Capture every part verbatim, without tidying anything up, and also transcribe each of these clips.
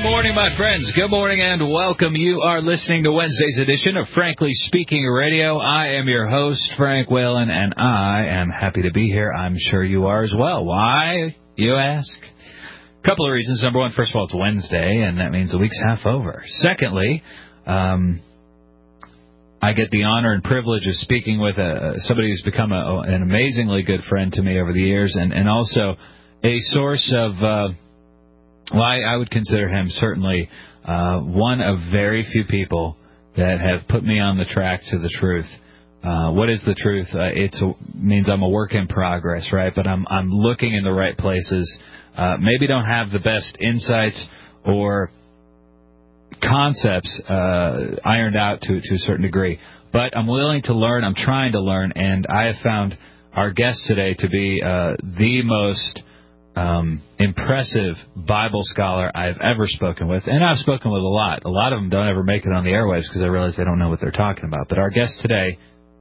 Good morning, my friends. Good morning and welcome. You are listening to Wednesday's edition of Frankly Speaking Radio. I am your host, Frank Whalen, and I am happy to be here. I'm sure you are as well. Why, you ask? A couple of reasons. Number one, first of all, it's Wednesday, and that means the week's half over. Secondly, um, I get the honor and privilege of speaking with a, somebody who's become a, an amazingly good friend to me over the years, and, and also a source of... Uh, Well, I, I would consider him certainly uh, one of very few people that have put me on the track to the truth. Uh, what is the truth? Uh, it means I'm a work in progress, right? But I'm I'm looking in the right places. Uh, maybe don't have the best insights or concepts uh, ironed out to to a certain degree. But I'm willing to learn. I'm trying to learn, and I have found our guest today to be uh, the most Um, impressive Bible scholar I've ever spoken with, and I've spoken with a lot. A lot of them don't ever make it on the airwaves because I realize they don't know what they're talking about. But our guest today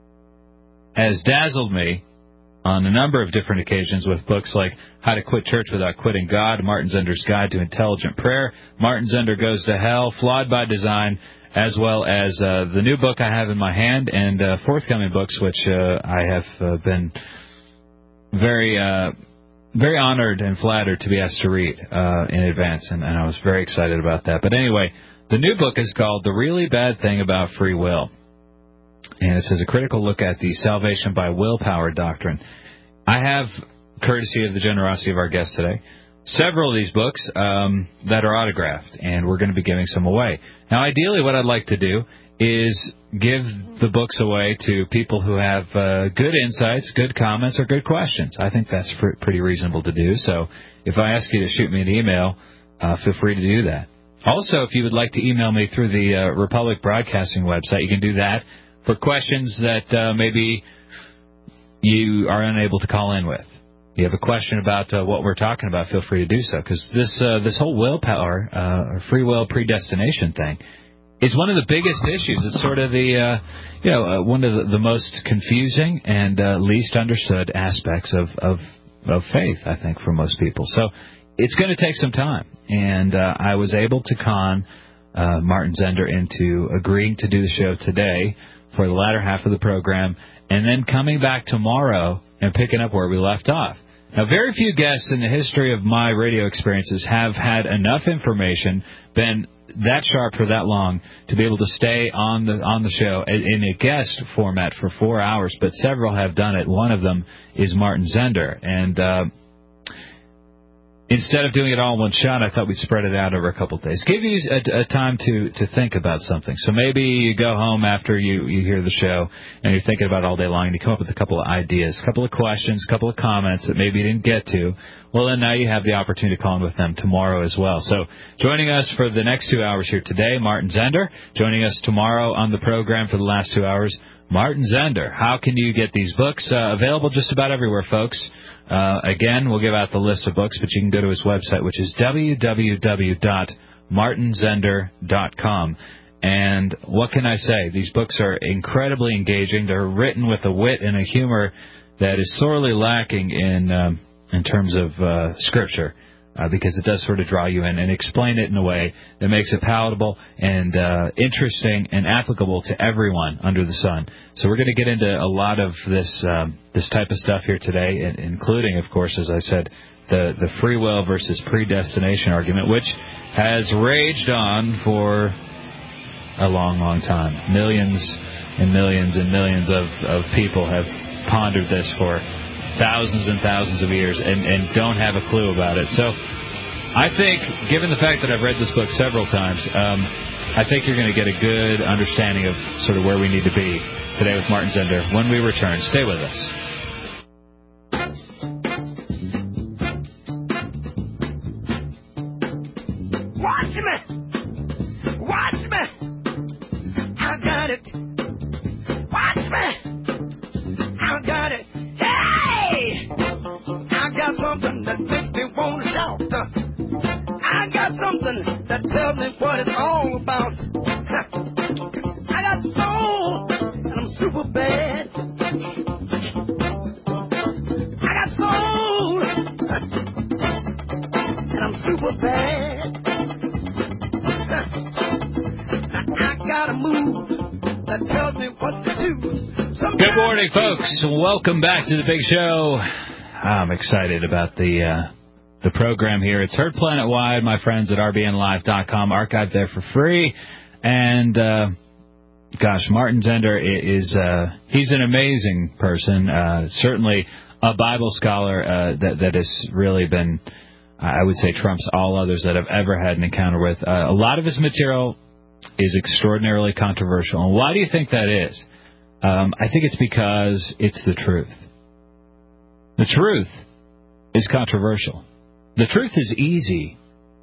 has dazzled me on a number of different occasions with books like How to Quit Church Without Quitting God, Martin Zender's Guide to Intelligent Prayer, Martin Zender Goes to Hell, Flawed by Design, as well as uh, the new book I have in my hand and uh, forthcoming books, which uh, I have uh, been very... Uh, Very honored and flattered to be asked to read uh, in advance, and, and I was very excited about that. But anyway, the new book is called The Really Bad Thing About Free Will, and it says a critical look at the salvation by willpower doctrine. I have, courtesy of the generosity of our guest today, several of these books um, that are autographed, and we're going to be giving some away. Now, ideally, what I'd like to do is give the books away to people who have uh, good insights, good comments, or good questions. I think that's pr- pretty reasonable to do. So if I ask you to shoot me an email, uh, feel free to do that. Also, if you would like to email me through the uh, Republic Broadcasting website, you can do that for questions that uh, maybe you are unable to call in with. You have a question about uh, what we're talking about, feel free to do so, because this, uh, this whole willpower, uh, or free will predestination thing, it's one of the biggest issues. It's sort of the, uh, you know, uh, one of the, the most confusing and uh, least understood aspects of, of of faith, I think, for most people. So it's going to take some time. And uh, I was able to con uh, Martin Zender into agreeing to do the show today for the latter half of the program, and then coming back tomorrow and picking up where we left off. Now, very few guests in the history of my radio experiences have had enough information, been that sharp for that long, to be able to stay on the on the show in a guest format for four hours, but several have done it. One of them is Martin Zender, and uh, instead of doing it all in one shot, I thought we'd spread it out over a couple of days. Give you a, a time to, to think about something. So maybe you go home after you, you hear the show, and you're thinking about it all day long, and you come up with a couple of ideas, a couple of questions, a couple of comments that maybe you didn't get to. Well, then now you have the opportunity to call in with them tomorrow as well. So joining us for the next two hours here today, Martin Zender. Joining us tomorrow on the program for the last two hours, Martin Zender. How can you get these books? Uh, available just about everywhere, folks. Uh, again, we'll give out the list of books, but you can go to his website, which is w w w dot martin zender dot com. And what can I say? These books are incredibly engaging. They're written with a wit and a humor that is sorely lacking in um, in terms of uh, Scripture, uh, because it does sort of draw you in and explain it in a way that makes it palatable and uh, interesting and applicable to everyone under the sun. So we're going to get into a lot of this um, this type of stuff here today, including, of course, as I said, the, the free will versus predestination argument, which has raged on for a long, long time. Millions and millions and millions of, of people have pondered this for thousands and thousands of years and, and don't have a clue about it. So I think, given the fact that I've read this book several times, um, I think you're going to get a good understanding of sort of where we need to be today with Martin Zender when we return. Stay with us. Watch me! Watch me! I got it! Watch me! I got it! I got something that makes me want to shout. I got something that tells me what it's all about. I got soul, and I'm super bad. I got soul, and I'm super bad. morning, folks. Welcome back to the big show. I'm excited about the uh, the program here. It's heard planet-wide, my friends at R B N live dot com. Archived there for free. And, uh, gosh, Martin Zender is uh, he's an amazing person. Uh, certainly a Bible scholar uh, that, that has really been, I would say, trumps all others that I've ever had an encounter with. Uh, a lot of his material is extraordinarily controversial. And why do you think that is? Um, I think it's because it's the truth. The truth is controversial. The truth is easy.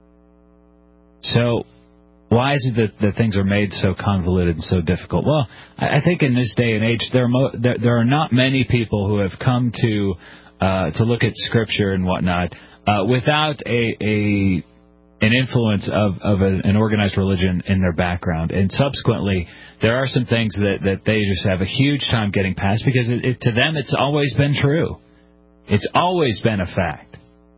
So why is it that, that things are made so convoluted and so difficult? Well, I, I think in this day and age, there are, mo- there, there are not many people who have come to uh, to look at Scripture and whatnot uh, without a, a an influence of, of a, an organized religion in their background. And subsequently, there are some things that, that they just have a huge time getting past because it, it, to them it's always been true. It's always been a fact.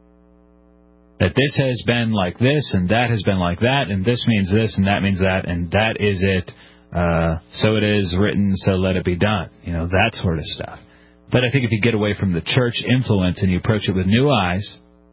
That this has been like this, and that has been like that, and this means this, and that means that, and that is it. Uh, so it is written, so let it be done. You know, that sort of stuff. But I think if you get away from the church influence and you approach it with new eyes,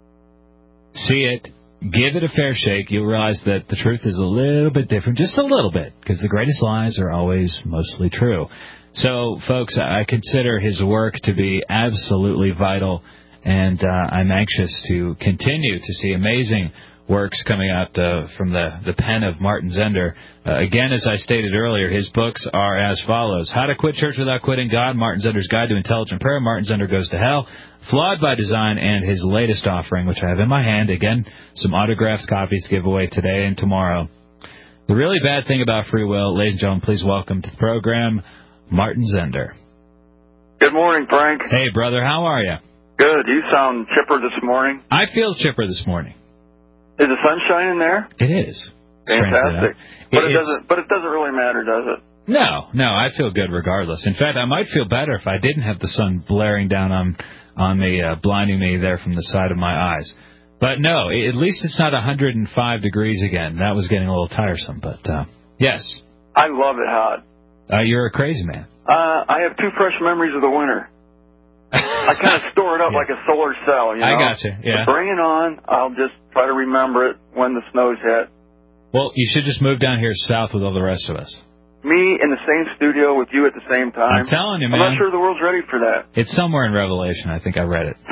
see it, give it a fair shake, you'll realize that the truth is a little bit different, just a little bit, because the greatest lies are always mostly true. So, folks, I consider his work to be absolutely vital, and uh, I'm anxious to continue to see amazing works coming out uh, from the, the pen of Martin Zender. Uh, again, as I stated earlier, his books are as follows. How to Quit Church Without Quitting God, Martin Zender's Guide to Intelligent Prayer, Martin Zender Goes to Hell, Flawed by Design, and his latest offering, which I have in my hand. Again, some autographed copies to give away today and tomorrow. The really bad thing about free will, ladies and gentlemen, please welcome to the program, Martin Zender. Good morning, Frank. Hey, brother, how are you? Good. You sound chipper this morning. I feel chipper this morning. Is the sun shining there? It is. Fantastic. But it it's, doesn't. But it doesn't really matter, does it? No, no. I feel good regardless. In fact, I might feel better if I didn't have the sun blaring down on on me, uh, blinding me there from the side of my eyes. But no, at least it's not one hundred five degrees again. That was getting a little tiresome. But uh, yes, I love it hot. Uh, you're a crazy man. Uh, I have two fresh memories of the winter. I kind of store it up yeah. like a solar cell, you know. I gotcha, yeah. So bring it on. I'll just try to remember it when the snow's hit. Well, you should just move down here south with all the rest of us. Me in the same studio with you at the same time. I'm telling you, man. I'm not sure the world's ready for that. It's somewhere in Revelation. I think I read it.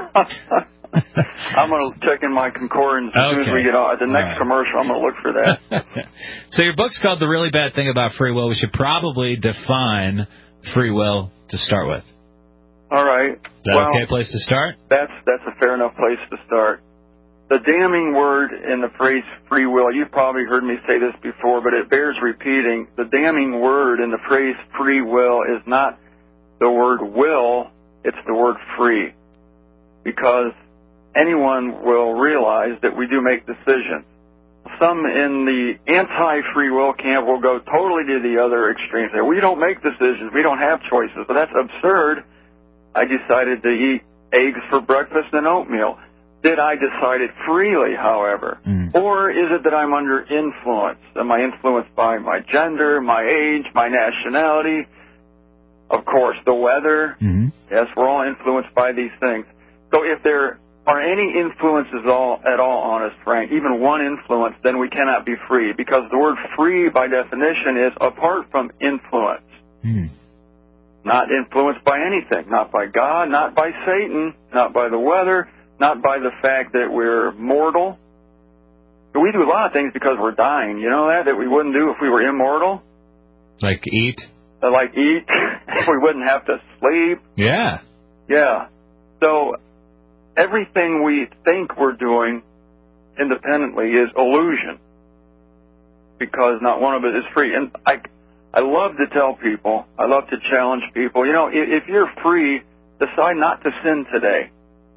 I'm going to check in my concordance as okay. soon as we get on. At the next right. commercial, I'm going to look for that. So your book's called The Really Bad Thing About Free Will. We should probably define free will to start with. All right. Is that well, okay place to start? That's that's a fair enough place to start. The damning word in the phrase free will, you've probably heard me say this before, but it bears repeating. The damning word in the phrase free will is not the word will, it's the word free. Because anyone will realize that we do make decisions. Some in the anti-free will camp will go totally to the other extreme. Say, we don't make decisions, we don't have choices. But that's absurd. I decided to eat eggs for breakfast and oatmeal. Did I decide it freely, however? Mm. Or is it that I'm under influence? Am I influenced by my gender, my age, my nationality? Of course, the weather. Mm-hmm. Yes, we're all influenced by these things. So if there are any influences all, at all on us, Frank, even one influence, then we cannot be free. Because the word free, by definition, is apart from influence. Mm. Not influenced by anything, not by God, not by Satan, not by the weather, not by the fact that we're mortal. We do a lot of things because we're dying. You know that? That we wouldn't do if we were immortal? Like eat? Uh, like eat. We wouldn't have to sleep. Yeah. Yeah. So everything we think we're doing independently is illusion because not one of it is free. And I... I love to tell people, I love to challenge people, you know, if you're free, decide not to sin today.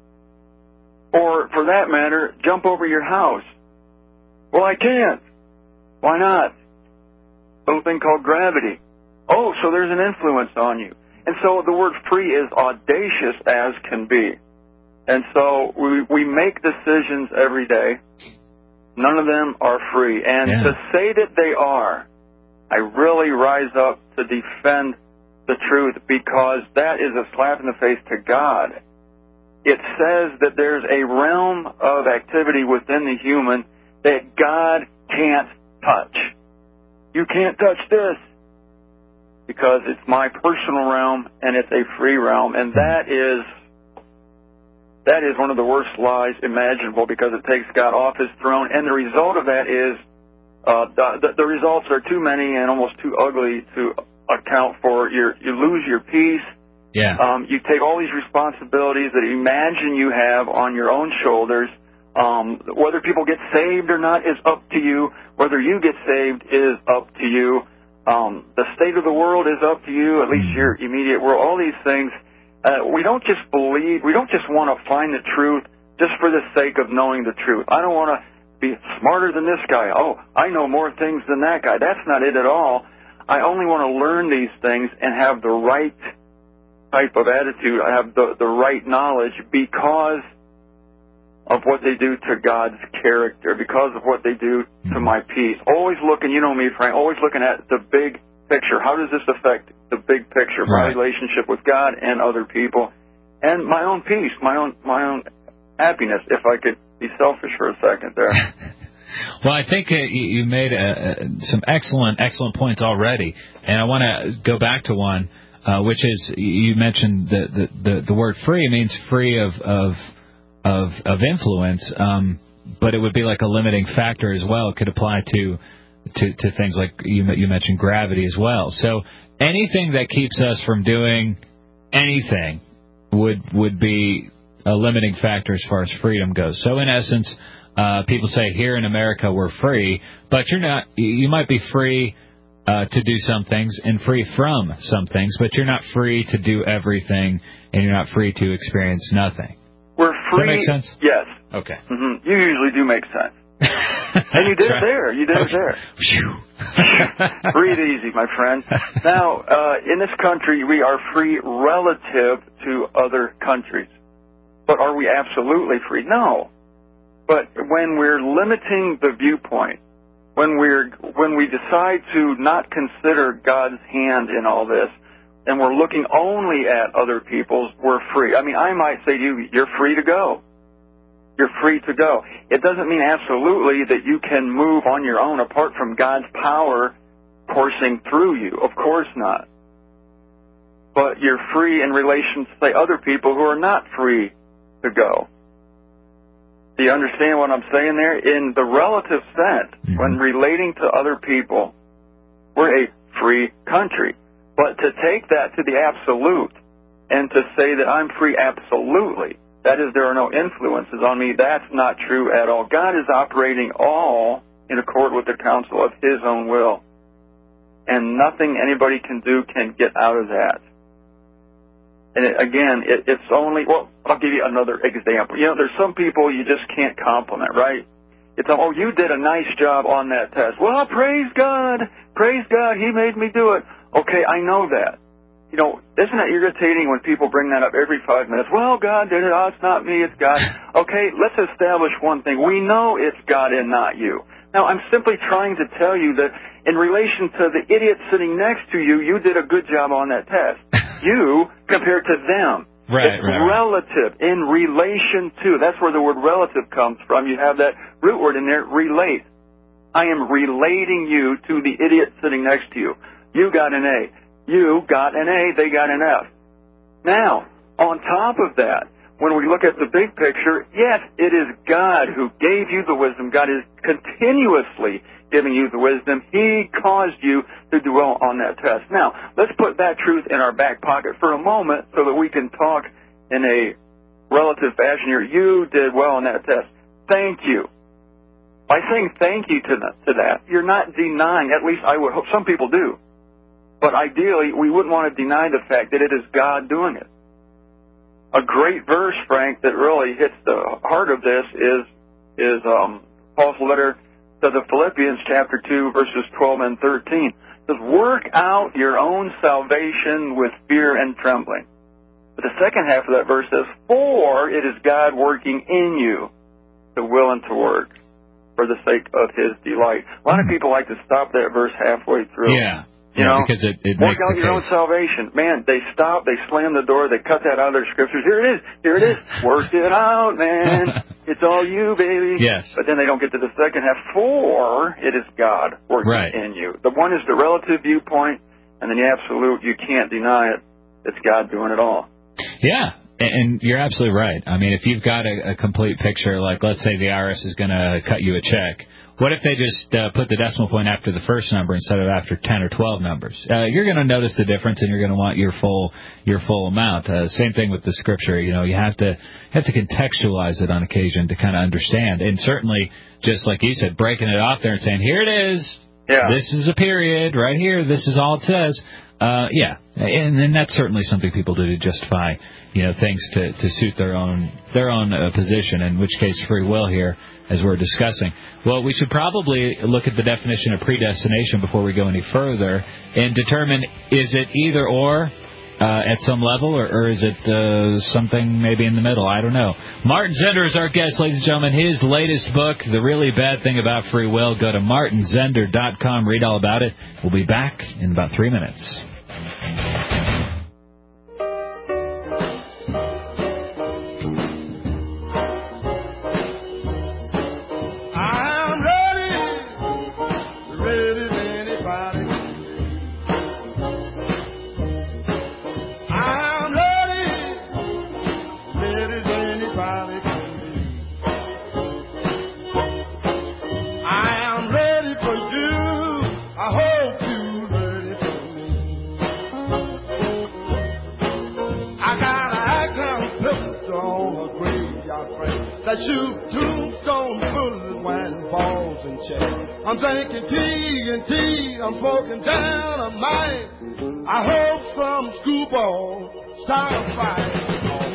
Or, for that matter, jump over your house. Well, I can't. Why not? Little thing called gravity. Oh, so there's an influence on you. And so the word free is audacious as can be. And so we, we make decisions every day. None of them are free. And yeah. to say that they are, I really rise up to defend the truth because that is a slap in the face to God. It says that there's a realm of activity within the human that God can't touch. You can't touch this because it's my personal realm and it's a free realm, and that is that is one of the worst lies imaginable because it takes God off his throne, and the result of that is uh, the, the results are too many and almost too ugly to account for. You're, you lose your peace. Yeah. Um, you take all these responsibilities that you imagine you have on your own shoulders. Um, whether people get saved or not is up to you. Whether you get saved is up to you. Um, the state of the world is up to you, at least mm. your immediate world. All these things. Uh, we don't just believe, we don't just want to find the truth just for the sake of knowing the truth. I don't want to be smarter than this guy. Oh, I know more things than that guy. That's not it at all. I only want to learn these things and have the right type of attitude. I have the, the right knowledge because of what they do to God's character, because of what they do to my peace. Always looking, you know me, Frank, always looking at the big picture. How does this affect the big picture, my right. relationship with God and other people, and my own peace, my own my own happiness, if I could be selfish for a second there. Well, I think uh, you made uh, uh, some excellent, excellent points already, and I want to go back to one, uh, which is you mentioned the, the, the, the word free means free of of of, of influence, um, but it would be like a limiting factor as well. It could apply to To, to things like you, you mentioned gravity as well. So anything that keeps us from doing anything would would be a limiting factor as far as freedom goes. So in essence, uh, people say here in America we're free, but you're not. You might be free uh, to do some things and free from some things, but you're not free to do everything, and you're not free to experience nothing. We're free. Does that make sense? Yes. Okay. Mm-hmm. You usually do make sense. And you did it there. You did it there. Breathe easy, my friend. Now, uh, in this country, we are free relative to other countries. But are we absolutely free? No. But when we're limiting the viewpoint, when we're when we decide to not consider God's hand in all this, and we're looking only at other people's, we're free. I mean, I might say to you, you're free to go. You're free to go. It doesn't mean absolutely that you can move on your own apart from God's power coursing through you. Of course not. But you're free in relation to, say, other people who are not free to go. Do you understand what I'm saying there? In the relative sense, mm-hmm. when relating to other people, we're a free country. But to take that to the absolute and to say that I'm free absolutely, that is, there are no influences on me, that's not true at all. God is operating all in accord with the counsel of His own will. And nothing anybody can do can get out of that. And it, again, it, it's only, well, I'll give you another example. You know, there's some people you just can't compliment, right? It's, oh, you did a nice job on that test. Well, praise God. Praise God, He made me do it. Okay, I know that. You know, isn't it irritating when people bring that up every five minutes? Well, God did it. Oh, it's not me, it's God. Okay, let's establish one thing. We know it's God and not you. Now, I'm simply trying to tell you that in relation to the idiot sitting next to you, you did a good job on that test. You compared to them. Right, it's right, relative, right. In relation to. That's where the word relative comes from. You have that root word in there, relate. I am relating you to the idiot sitting next to you. You got an A. You got an A, they got an F. Now, on top of that, when we look at the big picture, yes, it is God who gave you the wisdom. God is continuously giving you the wisdom. He caused you to do well on that test. Now, let's put that truth in our back pocket for a moment so that we can talk in a relative fashion here. You did well on that test. Thank you. By saying thank you to that, to that, you're not denying, at least I would hope, some people do. But ideally, we wouldn't want to deny the fact that it is God doing it. A great verse, Frank, that really hits the heart of this is is um, Paul's letter to the Philippians, chapter two, verses twelve and thirteen. It says, work out your own salvation with fear and trembling. But the second half of that verse says, for it is God working in you to will and to work for the sake of His delight. A lot of people like to stop that verse halfway through. Yeah. You yeah, know, because it, it work makes out the your case. own salvation. Man, they stop, they slam the door, they cut that out of their scriptures. Here it is, here it is. Work it out, man. It's all you, baby. Yes. But then they don't get to the second half. For it is God working Right. in you. The one is the relative viewpoint, and then the absolute, you can't deny it. It's God doing it all. Yeah. And you're absolutely right. I mean, if you've got a, a complete picture, like let's say the I R S is going to cut you a check, what if they just uh, put the decimal point after the first number instead of after ten or twelve numbers? Uh, you're going to notice the difference, and you're going to want your full your full amount. Uh, same thing with the scripture. You know, you have to have to contextualize it on occasion to kind of understand. And certainly, just like you said, breaking it off there and saying, here it is. Yeah. This is a period right here. This is all it says. Uh, yeah, and, and that's certainly something people do to justify, you know, things to, to suit their own their own uh, position. In which case, free will here, as we're discussing. Well, we should probably look at the definition of predestination before we go any further and determine, is it either or uh, at some level, or, or is it uh, something maybe in the middle? I don't know. Martin Zender is our guest, ladies and gentlemen. His latest book, The Really Bad Thing About Free Will. Go to martin zender dot com, read all about it. We'll be back in about three minutes. That shoot tombstone bullets, wine balls and check. I'm drinking tea and tea, I'm smoking down a mine. I hope some screwball start a fight.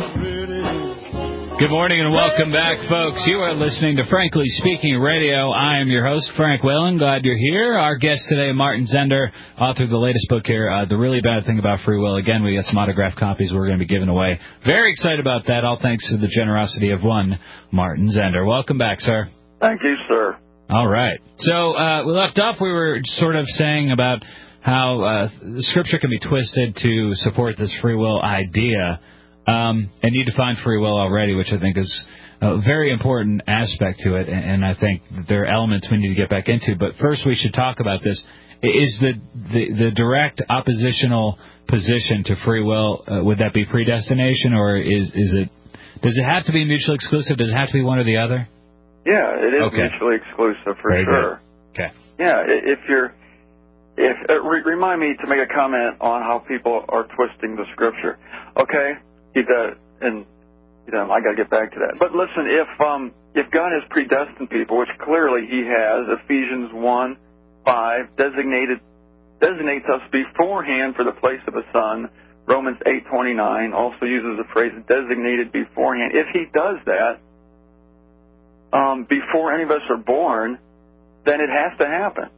Good morning and welcome back, folks. You are listening to Frankly Speaking Radio. I am your host, Frank Whalen. Glad you're here. Our guest today, Martin Zender, author of the latest book here, uh, The Really Bad Thing About Free Will. Again, we got some autographed copies we're going to be giving away. Very excited about that, all thanks to the generosity of one Martin Zender. Welcome back, sir. Thank you, sir. All right. So uh, we left off, we were sort of saying about how uh, Scripture can be twisted to support this free will idea. Um, and you defined free will already, which I think is a very important aspect to it, and, and I think there are elements we need to get back into. But first we should talk about this. Is the, the, the direct oppositional position to free will, uh, would that be predestination, or is, is it, does it have to be mutually exclusive? Does it have to be one or the other? Yeah, it is okay. mutually exclusive for very sure. Good. Okay. Yeah, if you're, if uh, re- remind me to make a comment on how people are twisting the Scripture. Okay. He does, and you know, I got to get back to that. But listen, if um, if God has predestined people, which clearly He has, Ephesians one five designated designates us beforehand for the place of a son. Romans eight twenty nine also uses the phrase designated beforehand. If He does that um, before any of us are born, then it has to happen.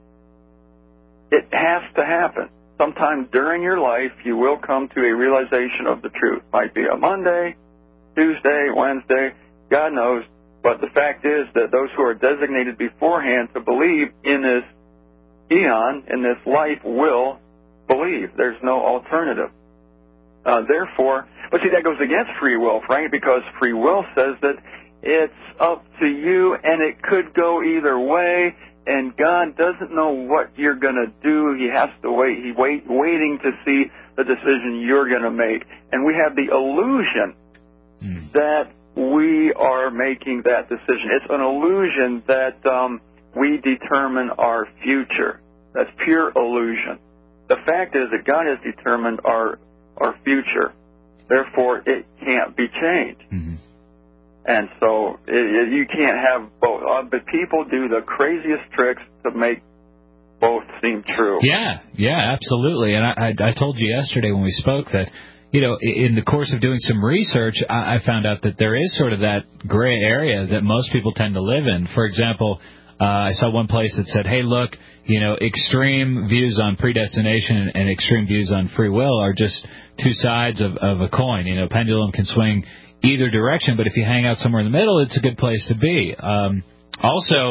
It has to happen. Sometime during your life, you will come to a realization of the truth. Might be a Monday, Tuesday, Wednesday, God knows. But the fact is that those who are designated beforehand to believe in this eon, in this life, will believe. There's no alternative. Uh, therefore, but see, that goes against free will, Frank, because free will says that it's up to you and it could go either way. And God doesn't know what you're going to do. He has to wait. He's wait, waiting to see the decision you're going to make. And we have the illusion mm. that we are making that decision. It's an illusion that um, we determine our future. That's pure illusion. The fact is that God has determined our our future. Therefore, it can't be changed. Mm-hmm. And so it, it, you can't have both. Uh, but people do the craziest tricks to make both seem true. Yeah, yeah, absolutely. And I, I, I told you yesterday when we spoke that, you know, in the course of doing some research, I, I found out that there is sort of that gray area that most people tend to live in. For example, uh, I saw one place that said, hey, look, you know, extreme views on predestination and extreme views on free will are just two sides of, of a coin. You know, pendulum can swing either direction, but if you hang out somewhere in the middle, it's a good place to be. Um, also,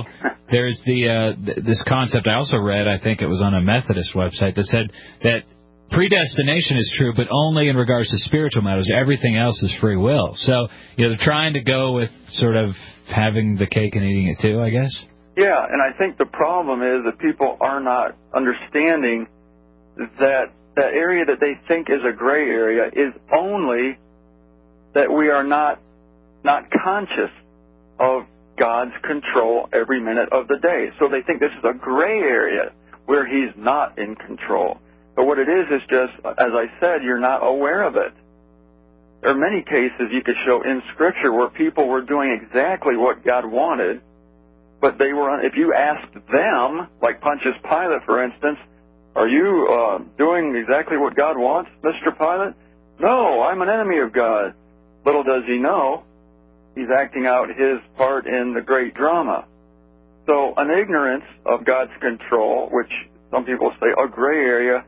there's the uh, th- this concept I also read, I think it was on a Methodist website, that said that predestination is true, but only in regards to spiritual matters. Everything else is free will. So, you know, they're trying to go with sort of having the cake and eating it too, I guess. Yeah, and I think the problem is that people are not understanding that that area that they think is a gray area is only that we are not not conscious of God's control every minute of the day. So they think this is a gray area where He's not in control. But what it is is just, as I said, you're not aware of it. There are many cases you could show in Scripture where people were doing exactly what God wanted, but they were, if you asked them, like Pontius Pilate, for instance, are you uh, doing exactly what God wants, Mister Pilate? No, I'm an enemy of God. Little does he know, he's acting out his part in the great drama. So an ignorance of God's control, which some people say a gray area,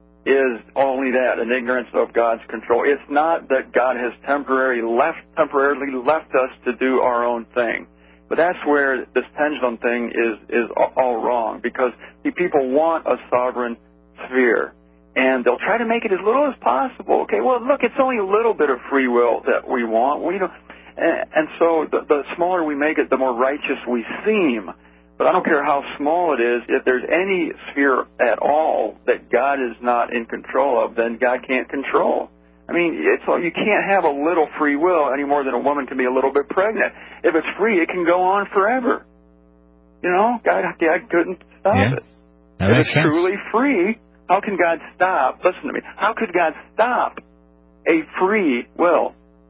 is only that, an ignorance of God's control. It's not that God has temporarily left, temporarily left us to do our own thing. But that's where this pendulum thing is, is all wrong, because the people want a sovereign sphere. And they'll try to make it as little as possible. Okay, well, look, it's only a little bit of free will that we want. We don't, and, and so the, the smaller we make it, the more righteous we seem. But I don't care how small it is. If there's any sphere at all that God is not in control of, then God can't control. I mean, it's you can't have a little free will any more than a woman can be a little bit pregnant. If it's free, it can go on forever. You know, God, God couldn't stop yeah, it. That if makes it's sense. truly free, how can God stop? Listen to me. How could God stop a free will?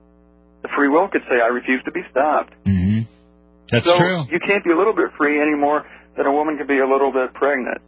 The free will could say, I refuse to be stopped. Mm-hmm. That's so true. You can't be a little bit free any more than a woman can be a little bit pregnant.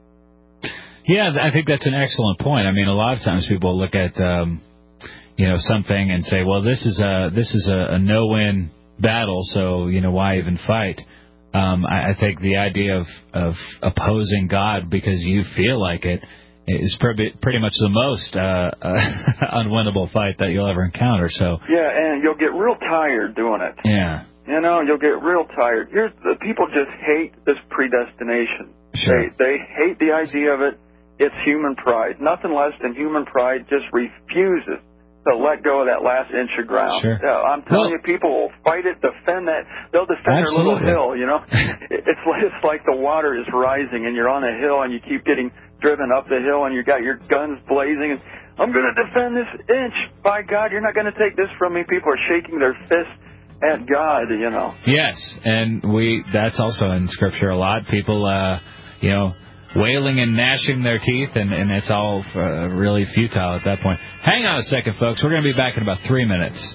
Yeah, I think that's an excellent point. I mean, a lot of times people look at, um, you know, something and say, well, this is a this is a, a no-win battle, so, you know, why even fight? Um, I, I think the idea of, of opposing God because you feel like it is pretty, pretty much the most uh, uh, unwinnable fight that you'll ever encounter. So yeah, and you'll get real tired doing it. Yeah. You know, you'll get real tired. Here's the people just hate this predestination. Sure. They they hate the idea of it. It's human pride. Nothing less than human pride just refuses to let go of that last inch of ground. Sure. Yeah, I'm telling well, you, people will fight it, defend that. They'll defend absolutely. their little hill. You know, it's it's like the water is rising and you're on a hill and you keep getting driven up the hill and you got your guns blazing and I'm going to defend this inch. By God, you're not going to take this from me. People are shaking their fists at God, you know. Yes, and we that's also in Scripture a lot. People, uh, you know, wailing and gnashing their teeth, and, and it's all uh, really futile at that point. Hang on a second, folks. We're going to be back in about three minutes.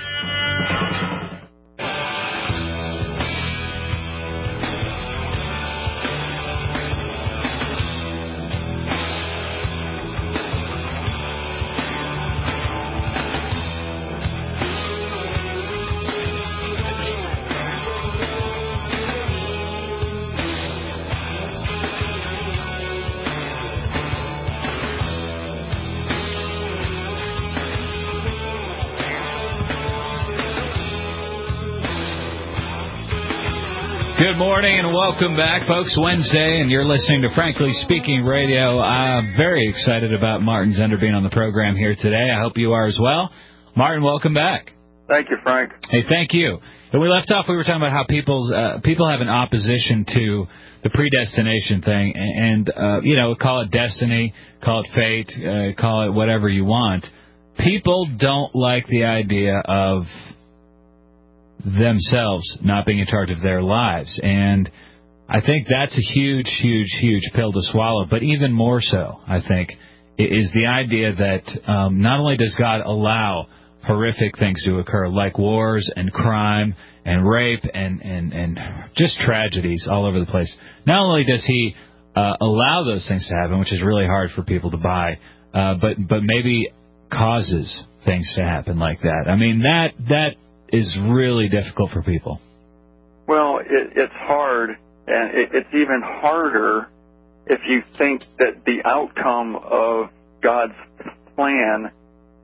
Good morning and welcome back, folks. Wednesday, and you're listening to Frankly Speaking Radio. I'm very excited about Martin Zender being on the program here today. I hope you are as well. Martin, welcome back. Thank you, Frank. Hey, thank you. When we left off, we were talking about how people's uh, people have an opposition to the predestination thing, and, uh, you know, call it destiny, call it fate, uh, call it whatever you want. People don't like the idea of themselves not being in charge of their lives, and I think that's a huge, huge, huge pill to swallow. But even more so, I think, is the idea that um, not only does God allow horrific things to occur, like wars and crime and rape and, and, and just tragedies all over the place, not only does He uh, allow those things to happen, which is really hard for people to buy, uh, but but maybe causes things to happen like that. I mean, that that is really difficult for people. Well, it, it's hard, and it, it's even harder if you think that the outcome of God's plan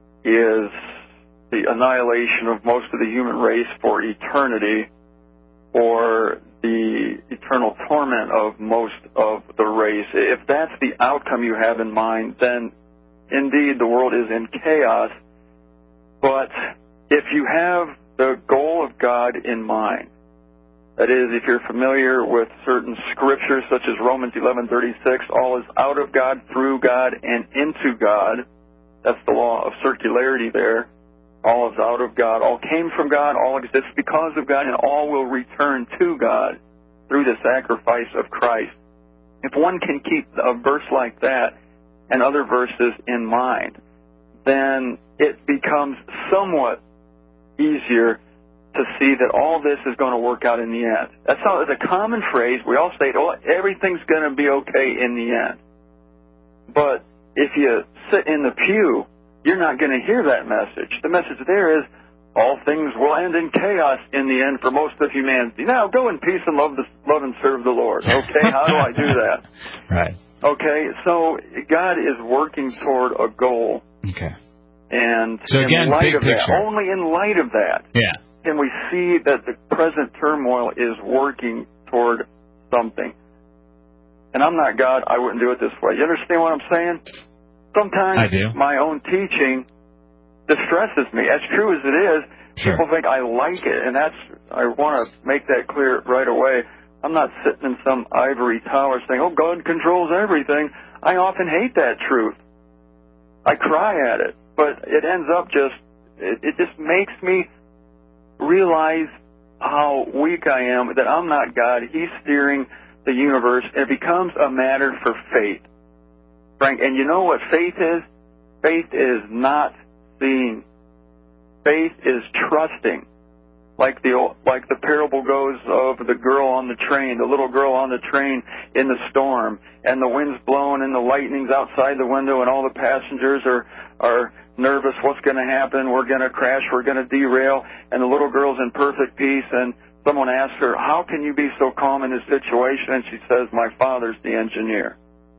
is the annihilation of most of the human race for eternity, or the eternal torment of most of the race. If that's the outcome you have in mind, then indeed the world is in chaos. But if you have the goal of God in mind, that is, if you're familiar with certain scriptures such as Romans eleven thirty-six, all is out of God, through God, and into God. That's the law of circularity there. All is out of God, all came from God, all exists because of God, and all will return to God through the sacrifice of Christ. If one can keep a verse like that and other verses in mind, then it becomes somewhat easier to see that all this is going to work out in the end. That's how, it's a common phrase. We all say, oh, everything's going to be okay in the end. But if you sit in the pew, you're not going to hear that message. The message there is, all things will end in chaos in the end for most of humanity. Now, go in peace and love, the, love and serve the Lord. Okay, how do I do that? Right. Okay, so God is working toward a goal. Okay. And so in again, light big of picture. that, only in light of that, yeah. can we see that the present turmoil is working toward something. And I'm not God, I wouldn't do it this way. You understand what I'm saying? Sometimes I do. my own teaching distresses me. As true as it is, sure. people think I like it, and that's, I want to make that clear right away. I'm not sitting in some ivory tower saying, oh, God controls everything. I often hate that truth. I cry at it, but it ends up just, it, it just makes me realize how weak I am, that I'm not God. He's steering the universe, and it becomes a matter for faith. Frank, and you know what faith is? Faith is not seeing. Faith is trusting. Like the like the parable goes of the girl on the train, the little girl on the train in the storm, and the wind's blowing and the lightning's outside the window, and all the passengers are are nervous. What's going to happen? We're going to crash. We're going to derail. And the little girl's in perfect peace. And someone asks her, "How can you be so calm in this situation?" And she says, "My father's the engineer."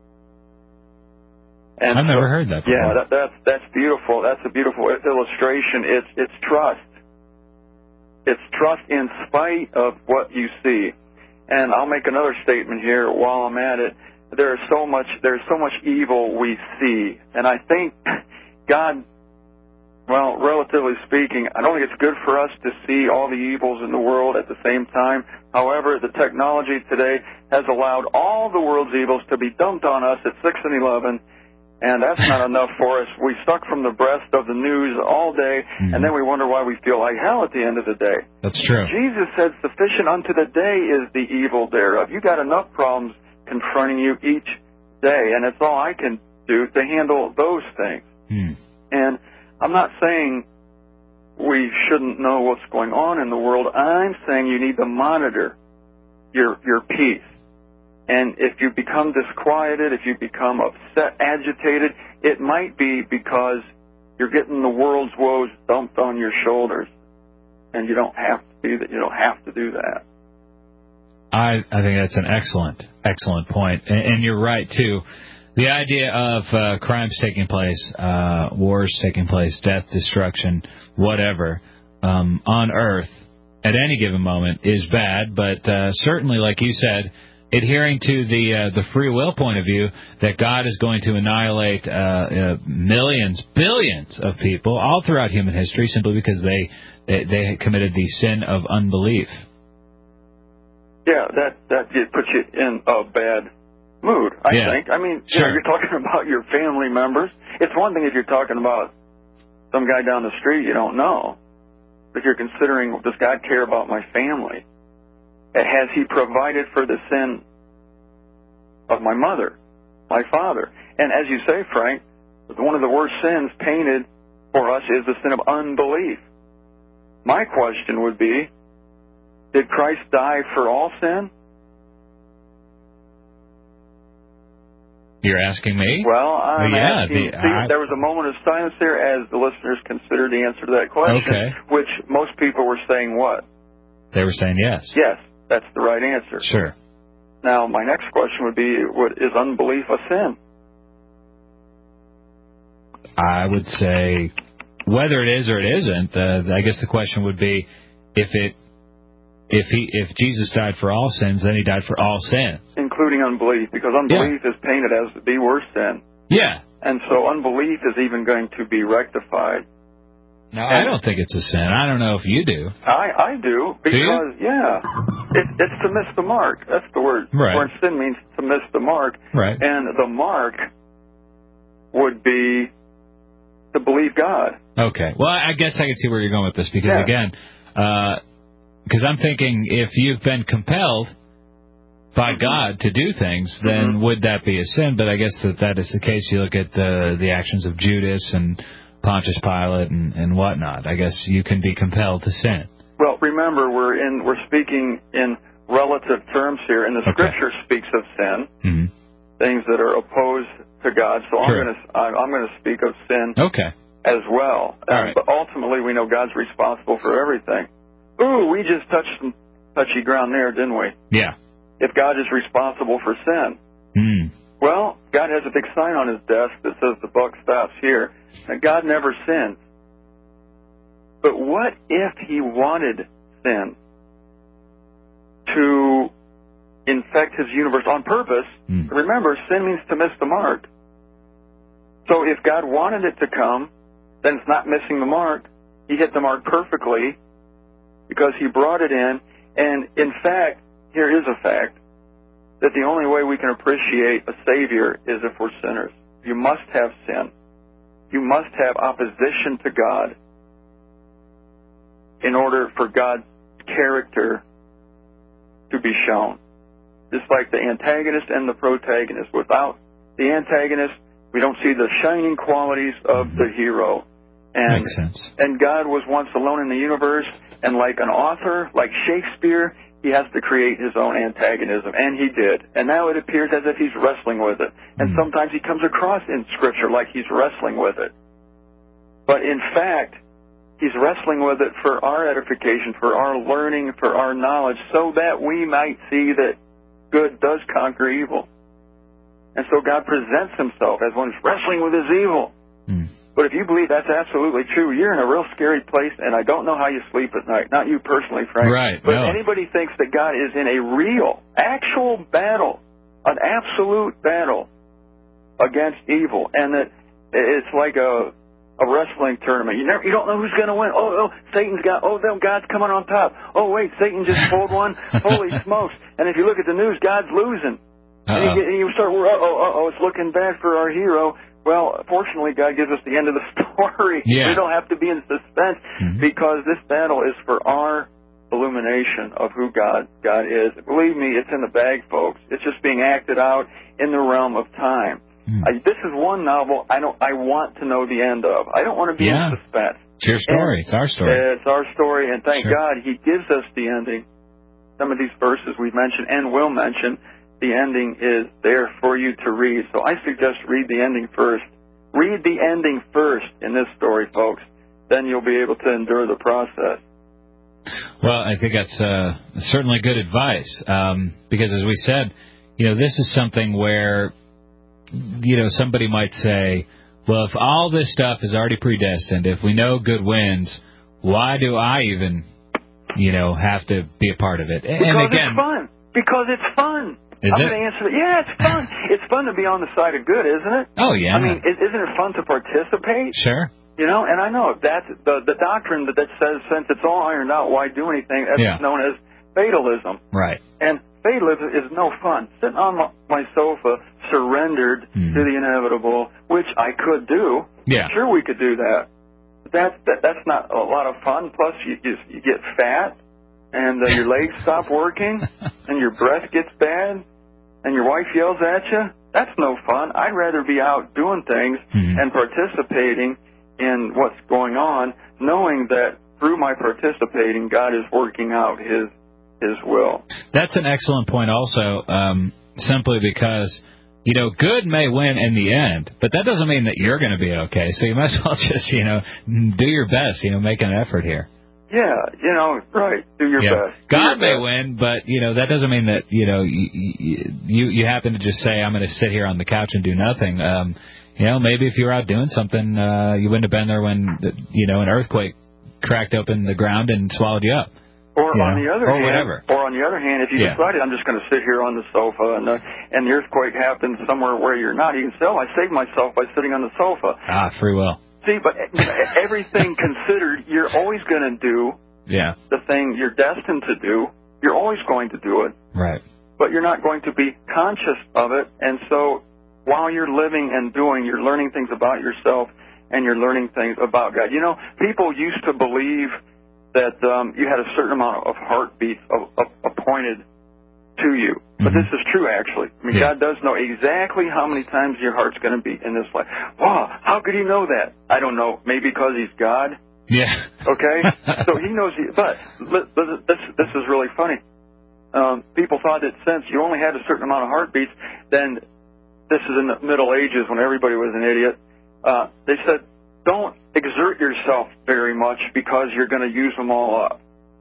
And I've so, never heard that before. Yeah, that, that's that's beautiful. That's a beautiful illustration. It's it's trust. It's trust in spite of what you see. And I'll make another statement here while I'm at it. There is so much there's so much evil we see, and I think God, well, relatively speaking, I don't think it's good for us to see all the evils in the world at the same time. However, the technology today has allowed all the world's evils to be dumped on us at six and eleven. And that's not enough for us. We suck from the breast of the news all day, mm-hmm. and then we wonder why we feel like hell at the end of the day. That's true. Jesus said, sufficient unto the day is the evil thereof. You got enough problems confronting you each day, and it's all I can do to handle those things. Mm. And I'm not saying we shouldn't know what's going on in the world. I'm saying you need to monitor your your peace. And if you become disquieted, if you become upset, agitated, it might be because you're getting the world's woes dumped on your shoulders, and you don't have to do that. You don't have to do that. I I think that's an excellent, excellent point, and, and you're right too. The idea of uh, crimes taking place, uh, wars taking place, death, destruction, whatever, um, on Earth at any given moment is bad. But uh, certainly, like you said, adhering to the uh, the free will point of view that God is going to annihilate uh, uh, millions, billions of people all throughout human history simply because they, they they committed the sin of unbelief. Yeah, that that puts you in a bad mood, I yeah. think. I mean, sure. you know, you're talking about your family members. It's one thing if you're talking about some guy down the street you don't know, but you're considering, does God care about my family? Has he provided for the sin of my mother, my father? And as you say, Frank, one of the worst sins painted for us is the sin of unbelief. My question would be, did Christ die for all sin? You're asking me? Well, I'm well, yeah, asking. the, see, I... there was a moment of silence there as the listeners considered the answer to that question, okay. which most people were saying what? They were saying yes. Yes. That's the right answer. Sure. Now, my next question would be, what, is unbelief a sin? I would say whether it is or it isn't, uh, I guess the question would be if it if he if Jesus died for all sins, then he died for all sins, including unbelief, because unbelief yeah. is painted as the worst sin. Yeah. And so unbelief is even going to be rectified. No, and I don't think it's a sin. I don't know if you do. I, I do, because, do yeah, it, it's to miss the mark. That's the word. Right. The word sin means to miss the mark. Right. And the mark would be to believe God. Okay. Well, I guess I can see where you're going with this, because, yeah. again, because uh, I'm thinking if you've been compelled by mm-hmm. God to do things, then mm-hmm. would that be a sin? But I guess that that is the case. You look at the the actions of Judas and Pontius Pilate and, and whatnot. I guess you can be compelled to sin. Well, remember, we're in we're speaking in relative terms here, and the okay. Scripture speaks of sin, mm-hmm. things that are opposed to God. So sure. I'm going to I'm going to speak of sin okay. as well. All um, right. But ultimately, we know God's responsible for everything. Ooh, we just touched some touchy ground there, didn't we? Yeah. If God is responsible for sin. Mm. Well, God has a big sign on his desk that says the buck stops here. And God never sins. But what if he wanted sin to infect his universe on purpose? Mm. Remember, sin means to miss the mark. So if God wanted it to come, then it's not missing the mark. He hit the mark perfectly because he brought it in. And in fact, here is a fact, that the only way we can appreciate a Savior is if we're sinners. You must have sin. You must have opposition to God in order for God's character to be shown. Just like the antagonist and the protagonist. Without the antagonist, we don't see the shining qualities of the hero. And, Makes sense. And God was once alone in the universe, and like an author, like Shakespeare, he has to create his own antagonism, and he did. And now it appears as if he's wrestling with it. And mm. sometimes he comes across in Scripture like he's wrestling with it. But in fact, he's wrestling with it for our edification, for our learning, for our knowledge, so that we might see that good does conquer evil. And so God presents himself as one who's wrestling with his evil. Mm. But if you believe that's absolutely true, you're in a real scary place, and I don't know how you sleep at night. Not you personally, Frank. Right. But no. if anybody thinks that God is in a real, actual battle, an absolute battle against evil, and that it's like a a wrestling tournament. You never, you don't know who's going to win. Oh, oh, Satan's got. Oh, no, God's coming on top. Oh, wait, Satan just pulled one. Holy smokes! And if you look at the news, God's losing. And you, get, and you start, uh oh, uh oh, it's looking bad for our hero. Well, fortunately, God gives us the end of the story. Yeah. We don't have to be in suspense mm-hmm. because this battle is for our illumination of who God God is. Believe me, it's in the bag, folks. It's just being acted out in the realm of time. Mm. I, this is one novel I don't. I want to know the end of. I don't want to be yeah. in suspense. It's your story. And it's our story. It's our story, and thank sure. God He gives us the ending. Some of these verses we've mentioned and will mention. The ending is there for you to read. So I suggest read the ending first. Read the ending first in this story, folks. Then you'll be able to endure the process. Well, I think that's uh, certainly good advice. Um, because as we said, you know, this is something where, you know, somebody might say, well, if all this stuff is already predestined, if we know good wins, why do I even, you know, have to be a part of it? Because and again, it's fun. Because it's fun. Is I'm it? going to answer that. Yeah, it's fun. It's fun to be on the side of good, isn't it? Oh, yeah. I mean, isn't it fun to participate? Sure. You know, and I know that's the the doctrine that, that says since it's all ironed out, why do anything? That's yeah. known as fatalism. Right. And fatalism is no fun. Sitting on my sofa, surrendered mm. to the inevitable, which I could do. Yeah. Sure, we could do that. But that, that that's not a lot of fun. Plus, you you, you get fat. And uh, your legs stop working, and your breath gets bad, and your wife yells at you. That's no fun. I'd rather be out doing things mm-hmm. and participating in what's going on, knowing that through my participating, God is working out His His will. That's an excellent point also, um, simply because, you know, good may win in the end, but that doesn't mean that you're going to be okay. So you might as well just, you know, do your best, you know, make an effort here. Yeah, you know, right. Do your yeah. best. God your may best. win, but, you know, that doesn't mean that, you know, you you, you happen to just say, I'm going to sit here on the couch and do nothing. Um, you know, maybe if you were out doing something, uh, you wouldn't have been there when, you know, an earthquake cracked open the ground and swallowed you up. Or you on know, the other or hand, whatever. or on the other hand, if you Yeah. decided I'm just going to sit here on the sofa and the, and the earthquake happens somewhere where you're not, you can say, oh, I saved myself by sitting on the sofa. Ah, free will. See, but you know, everything considered, you're always going to do Yeah. the thing you're destined to do. You're always going to do it, Right. but you're not going to be conscious of it. And so while you're living and doing, you're learning things about yourself and you're learning things about God. You know, people used to believe that um, you had a certain amount of heartbeats of, of, appointed to you. But Mm-hmm. this is true, actually. I mean, Yeah. God does know exactly how many times your heart's going to beat in this life. Wow, how could he know that? I don't know. Maybe because he's God? Yeah. Okay? So he knows. He, but li- li- this, this is really funny. Um, people thought that since you only had a certain amount of heartbeats, then this is in the Middle Ages when everybody was an idiot. Uh, they said, don't exert yourself very much because you're going to use them all up.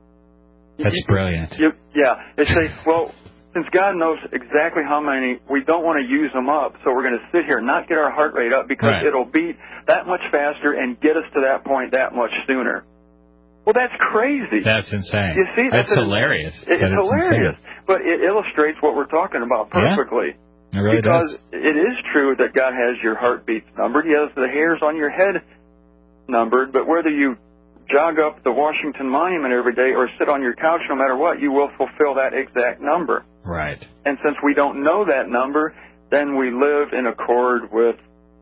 That's You- brilliant. you, yeah. They say, well, since God knows exactly how many, we don't want to use them up, so we're going to sit here and not get our heart rate up because Right. it'll beat that much faster and get us to that point that much sooner. Well, that's crazy. That's insane. You see, that's that's an- hilarious. It, That it's hilarious, insane. but it illustrates what we're talking about perfectly. It really because does. it is true that God has your heartbeats numbered. He has the hairs on your head numbered, but whether you jog up the Washington Monument every day or sit on your couch, no matter what, you will fulfill that exact number. Right. And since we don't know that number, then we live in accord with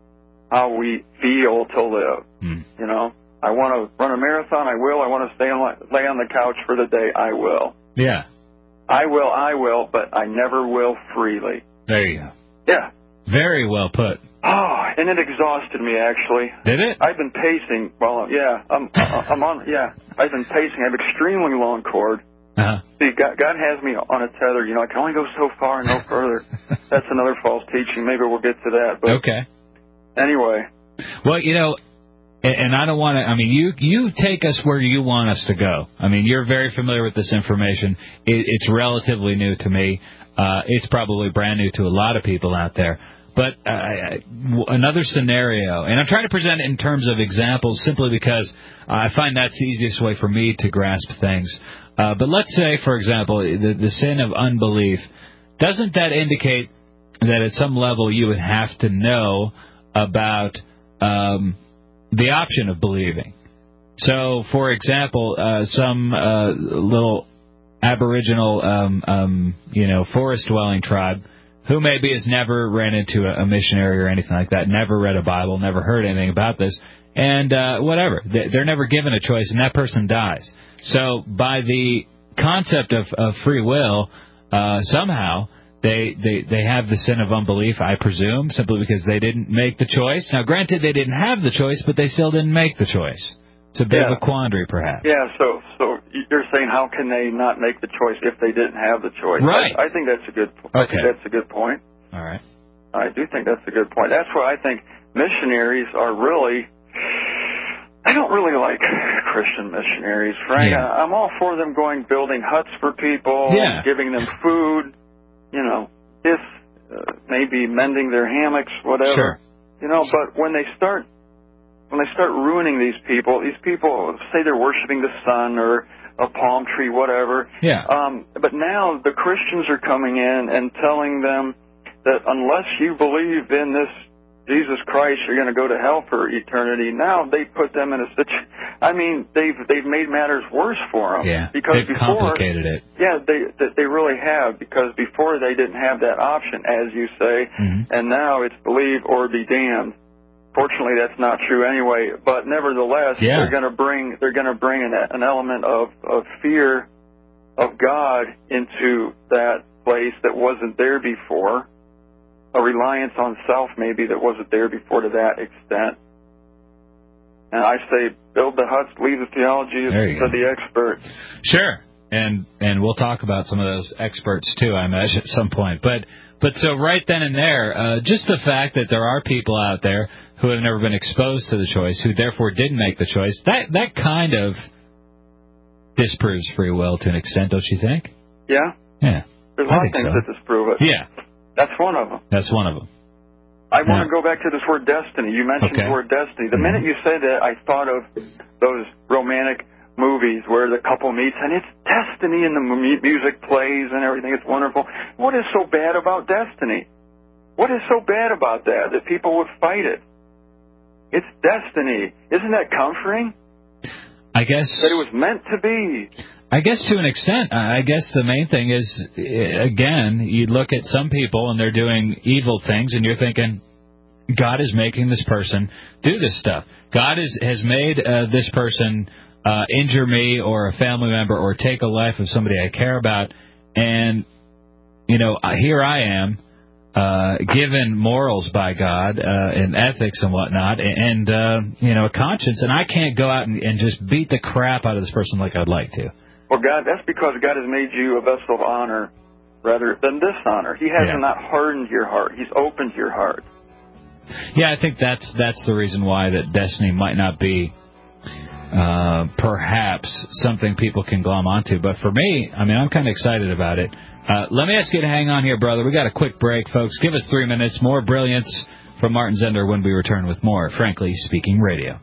how we feel to live. Mm. You know, I want to run a marathon, I will. I want to stay on, lay on the couch for the day, I will. Yeah. I will, I will, but I never will freely. There you go. Yeah. Very well put. Oh, and it exhausted me, actually. Did it? I've been pacing. Well, yeah, I'm, I'm on. Yeah, I've been pacing. I have extremely long cord. Uh-huh. See, God, God has me on a tether. You know, I can only go so far and no further. That's another false teaching. Maybe we'll get to that. But okay. Anyway. Well, you know, and, and I don't want to. I mean, you you take us where you want us to go. I mean, you're very familiar with this information. It, it's relatively new to me. Uh, it's probably brand new to a lot of people out there. But uh, I, another scenario, and I'm trying to present it in terms of examples simply because I find that's the easiest way for me to grasp things. Uh, but let's say, for example, the, the sin of unbelief. Doesn't that indicate that at some level you would have to know about um, the option of believing? So, for example, uh, some uh, little Aboriginal, um, um, you know, forest-dwelling tribe who maybe has never ran into a, a missionary or anything like that, never read a Bible, never heard anything about this, and uh, whatever. They're never given a choice, and that person dies. So by the concept of, of free will, uh, somehow they, they, they have the sin of unbelief, I presume, simply because they didn't make the choice. Now, granted, they didn't have the choice, but they still didn't make the choice. It's a bit Yeah. of a quandary, perhaps. Yeah, so so you're saying how can they not make the choice if they didn't have the choice? Right. I, I think that's a good. I think Okay. that's a good point. All right. I do think that's a good point. That's why I think missionaries are really. I don't really like Christian missionaries, Frank. Yeah. I, I'm all for them going building huts for people, Yeah. giving them food, you know, if uh, maybe mending their hammocks, whatever. Sure. You know, but when they start when they start ruining these people, these people say they're worshiping the sun or a palm tree, whatever. Yeah. Um, but now the Christians are coming in and telling them that unless you believe in this Jesus Christ, you're going to go to hell for eternity. Now they put them in a situation. I mean, they've they've made matters worse for them. Yeah. Because They've before, complicated it. Yeah, they they really have. Because before they didn't have that option, as you say, Mm-hmm. and now it's believe or be damned. Fortunately, that's not true anyway. But nevertheless, Yeah. they're going to bring they're going to bring an, an element of of fear of God into that place that wasn't there before. A reliance on self, maybe, that wasn't there before to that extent. And I say, build the huts, leave the theology to go. the experts. Sure, and and we'll talk about some of those experts too, I imagine, at some point. But but so right then and there, uh, just the fact that there are people out there who have never been exposed to the choice, who therefore didn't make the choice, that that kind of disproves free will to an extent, don't you think? Yeah? Yeah. There's a I lot of think things so. that disprove it. Yeah, That's one of them. that's one of them. I want Yeah. to go back to this word destiny. You mentioned Okay. the word destiny. The Mhm. minute you said that, I thought of those romantic movies where the couple meets and it's destiny and the mu- music plays and everything. It's wonderful. What is so bad about destiny? What is so bad about that, that people would fight it? It's destiny. Isn't that comforting? I guess that it was meant to be. I guess to an extent. I guess the main thing is, again, you look at some people and they're doing evil things, and you're thinking, God is making this person do this stuff. God is, has made uh, this person uh, injure me or a family member or take a life of somebody I care about, and you know, here I am. Uh, given morals by God uh, and ethics and whatnot, and uh, you know, a conscience, and I can't go out and, and just beat the crap out of this person like I'd like to. Well, God, that's because God has made you a vessel of honor rather than dishonor. He has yeah. not hardened your heart; He's opened your heart. Yeah, I think that's that's the reason why that destiny might not be uh, perhaps something people can glom onto. But for me, I mean, I'm kind of excited about it. Uh, let me ask you to hang on here, brother. We got a quick break, folks. Give us three minutes. More brilliance from Martin Zender when we return with more Frankly Speaking Radio.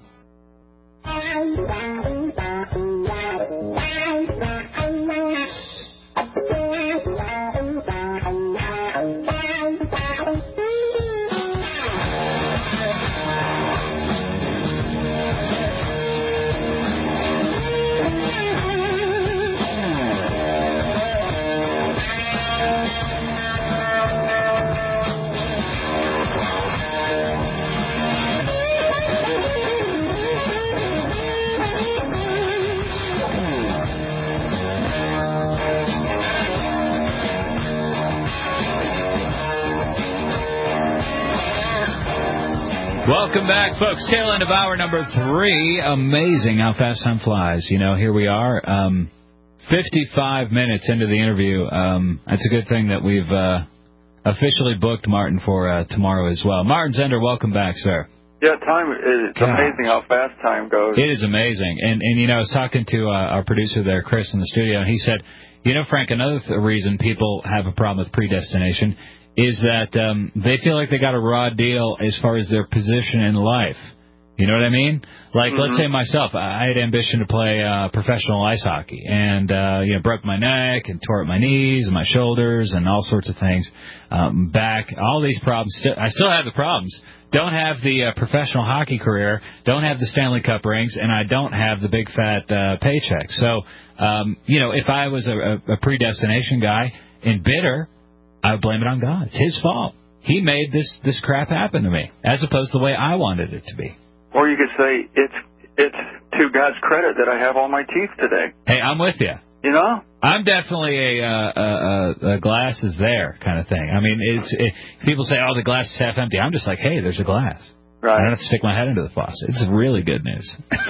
Welcome back, folks. Tail end of hour number three. Amazing how fast time flies. You know, here we are, um, fifty-five minutes into the interview. Um, it's a good thing that we've uh, officially booked Martin for uh, tomorrow as well. Martin Zender, welcome back, sir. Yeah, time is God. amazing how fast time goes. It is amazing. And, and you know, I was talking to uh, our producer there, Chris, in the studio, and he said, you know, Frank, another th- reason people have a problem with predestination is that um, they feel like they got a raw deal as far as their position in life. You know what I mean? Like, mm-hmm. let's say myself, I had ambition to play uh, professional ice hockey, and uh, you know, broke my neck and tore up my knees and my shoulders and all sorts of things, um, back, all these problems. Still, I still have the problems. Don't have the uh, professional hockey career, don't have the Stanley Cup rings, and I don't have the big fat uh, paycheck. So, um, you know, if I was a, a predestination guy and bitter, I would blame it on God. It's His fault. He made this this crap happen to me, as opposed to the way I wanted it to be. Or you could say it's it's to God's credit that I have all my teeth today. Hey, I'm with you. You know, I'm definitely a, uh, a, a, a glass is there kind of thing. I mean, it's it, people say, oh, the glass is half empty. I'm just like, hey, there's a glass. Right. I don't have to stick my head into the faucet. It's really good news.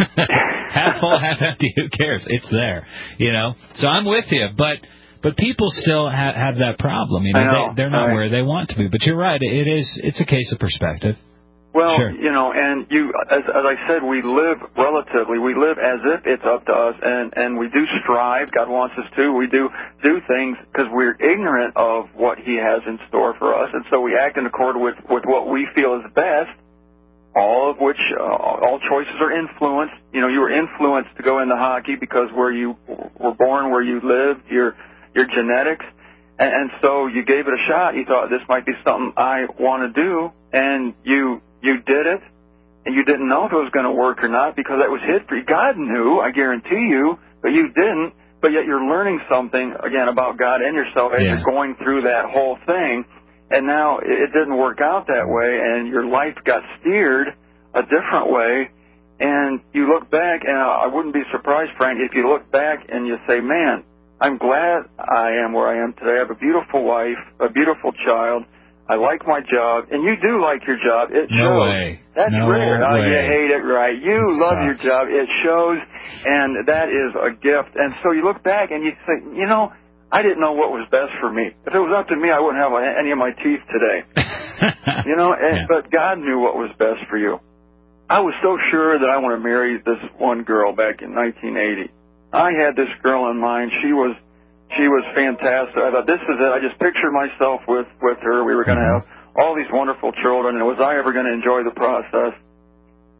Half full, half empty. Who cares? It's there. You know. So I'm with you, but. But people still ha- have that problem, you know. know they, they're not right. where they want to be. But you're right. It is. It's a case of perspective. Well, sure. you know, and you, as, as I said, we live relatively. We live as if it's up to us, and and we do strive. God wants us to. We do do things because we're ignorant of what He has in store for us, and so we act in accord with with what we feel is best. All of which, uh, all choices are influenced. You know, you were influenced to go into hockey because where you were born, where you lived, your your genetics, and, and so you gave it a shot. You thought this might be something I want to do, and you you did it, and you didn't know if it was going to work or not because that was His for you. God knew, I guarantee you, but you didn't. But yet you're learning something again about God and yourself as yeah. you're going through that whole thing. And now it didn't work out that way, and your life got steered a different way. And you look back, and I wouldn't be surprised, Frank, if you look back and you say, man, I'm glad I am where I am today. I have a beautiful wife, a beautiful child. I like my job. And you do like your job. It no shows. Way. That's no rare. Oh, way. you hate it, right. You it love sucks. your job. It shows, and that is a gift. And so you look back and you say, you know, I didn't know what was best for me. If it was up to me, I wouldn't have any of my teeth today. you know, and, yeah. But God knew what was best for you. I was so sure that I want to marry this one girl back in nineteen eighty. I had this girl in mind. She was she was fantastic. I thought, this is it. I just pictured myself with, with her. We were going to have all these wonderful children, and was I ever going to enjoy the process?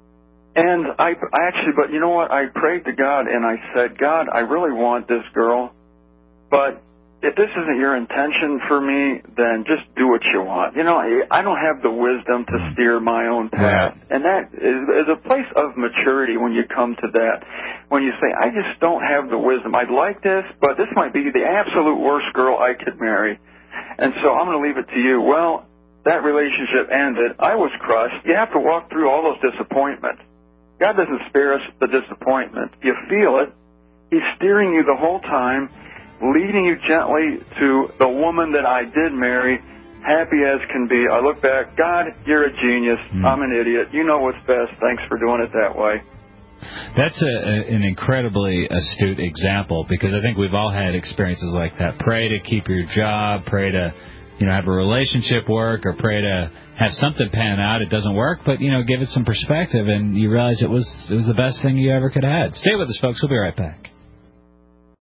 And I, I actually, but you know what? I prayed to God and I said, God, I really want this girl, but if this isn't your intention for me, then just do what you want. You know, I don't have the wisdom to steer my own path. Right. And that is, is a place of maturity when you come to that. When you say, I just don't have the wisdom. I'd like this, but this might be the absolute worst girl I could marry. And so I'm going to leave it to you. Well, that relationship ended. I was crushed. You have to walk through all those disappointments. God doesn't spare us the disappointment. You feel it. He's steering you the whole time, leading you gently to the woman that I did marry, happy as can be. I look back, God, you're a genius. Mm. I'm an idiot. You know what's best. Thanks for doing it that way. That's a, a, an incredibly astute example, because I think we've all had experiences like that. Pray to keep your job, pray to, you know, have a relationship work, or pray to have something pan out. It doesn't work, but, you know, give it some perspective, and you realize it was it was the best thing you ever could have had. Stay with us, folks. We'll be right back.